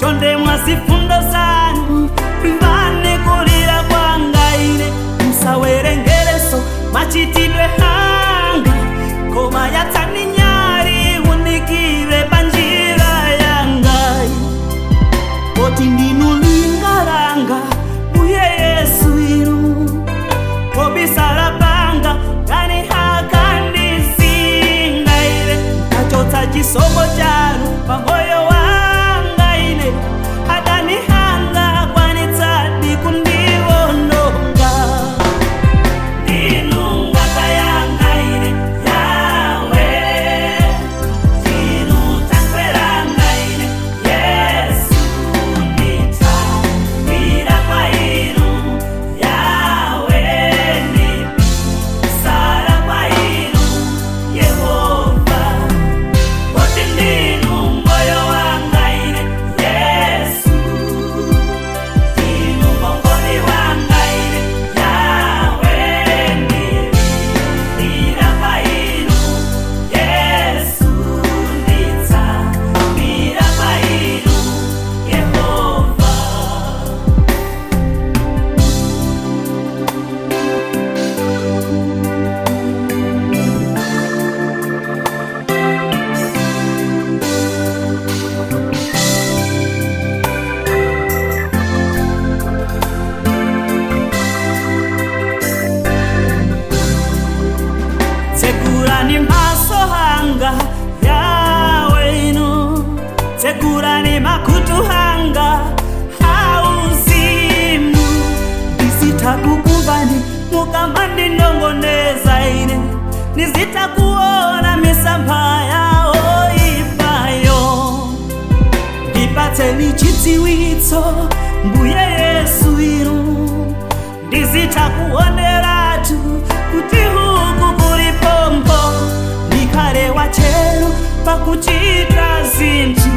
chonde mwazifundo zanu mvani kulira kwanga ine musawerengereso machitidwe hanga koma yatsani nyari unikire panjira yanga oti ndinu lingalanga uye Yesu inu kobisala panga kani hakandisinga ine kachotsa chisomo chanu pamoyo wanga ine adani hanga kwanitsadi kundiwononga ndinu ngaka yanga ine yawe ndinu takweranga ine Yesu ndita mira kwa inu yawe ni sara kwa inu Yehova oti ndinu moyo wanga ine Yesu ndinu mongoni wanga ine yawe ni mira kwa inu Yesu ndita mira kwa inu Yehova. Segurani maso hanga yawe inu segurani makutu hanga hauzimu nisitakukumbani mukamandi ndongoneza ine nizitakuona misampha yao ipayo ndipatseni chidziwitso mbuye Yesu inu ndizitakuoneratu kuti huku kuli pompo ndikhale wachero pakuchita zinthu